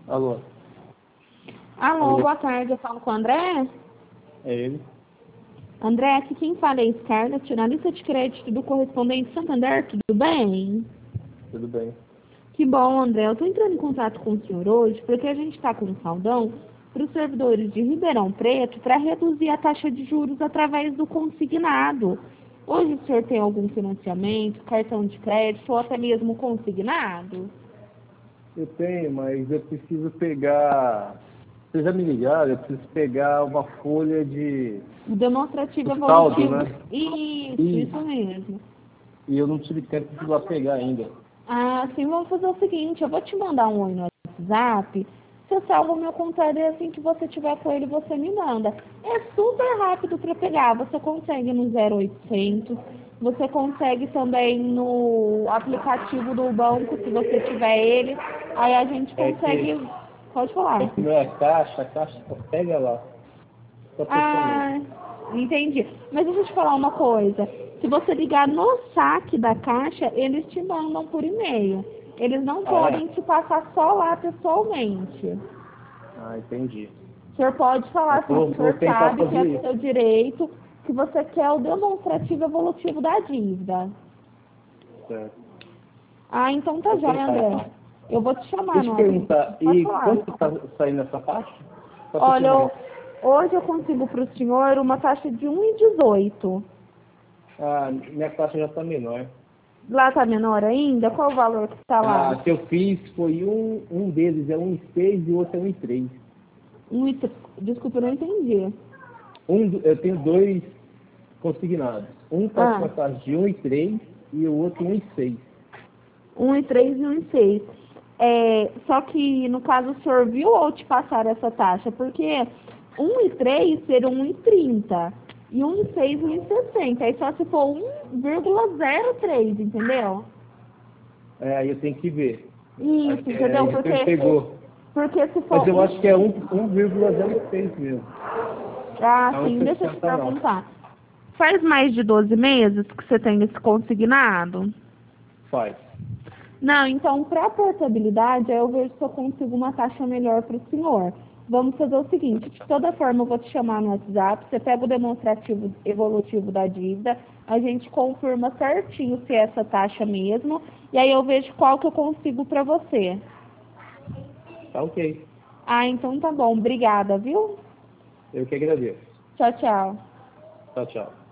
Alô? Alô, boa tarde, eu falo com o André. É ele? André, aqui quem fala é Scarlett, analista de crédito do Correspondente Santander, tudo bem? Tudo bem. Que bom, André, eu estou entrando em contato com o senhor hoje porque a gente está com um saldão para os servidores de Ribeirão Preto para reduzir a taxa de juros através do consignado. Hoje o senhor tem algum financiamento, cartão de crédito ou até mesmo consignado? Eu tenho, mas eu preciso pegar... Vocês já me ligaram? Eu preciso pegar uma folha de... Demonstrativo O saldo, evolutivo. né? Isso mesmo. E eu não tive tempo de ir lá pegar ainda. Ah, sim, vamos fazer o seguinte, eu vou te mandar um oi no WhatsApp, você salva o meu contato e assim que você tiver com ele, você me manda. É super rápido para pegar, você consegue no 0800, você consegue também no aplicativo do banco, se você tiver ele, aí a gente É consegue, pode é falar. que não é a caixa só pega lá. Só pessoalmente. Ah, entendi. Mas deixa eu te falar uma coisa. Se você ligar no saque da caixa, eles te mandam por e-mail. Eles não Ah, podem é? te passar só lá pessoalmente. Ah, entendi. O senhor pode falar Eu assim, que o vou senhor tentar sabe que é fazer do isso. seu direito, que você quer o demonstrativo evolutivo da dívida. Certo. Ah, então tá Vou jóia, tentar, André. então. Eu vou te chamar Deixa no eu WhatsApp. perguntar, Pode e falar. quanto está saindo essa taxa? Só para ter Olha, uma ideia. hoje eu consigo para o senhor uma taxa de 1,18. Ah, minha taxa já está menor. Lá tá menor ainda? Qual o valor que tá lá? A que eu fiz foi um deles é 1,6 e o outro é 1,3. Desculpa, eu não entendi. Eu tenho dois consignados. Um está com Ah, uma taxa de 1,3 e o outro 1,6. 1,3 e 1,6. Só que, no caso, o senhor viu ou te passaram essa taxa? Porque 1,3 seria 1,30 e 1,6, 1,60. Aí só se for 1,03, entendeu? É, aí eu tenho que ver. Aí, Isso, entendeu? você me pegou. Porque se Mas for eu acho que é 1,06 mesmo. Ah, Não é sim, deixa eu te 1,60 não. perguntar. Faz mais de 12 meses que você tem esse consignado? Faz. Não, então, para portabilidade, aí eu vejo se eu consigo uma taxa melhor para o senhor. Vamos fazer o seguinte, de toda forma eu vou te chamar no WhatsApp, você pega o demonstrativo evolutivo da dívida, a gente confirma certinho se é essa taxa mesmo, e aí eu vejo qual que eu consigo para você. Tá ok. Ah, então tá bom, obrigada, viu? Eu que agradeço. Tchau, tchau. Tchau, tchau.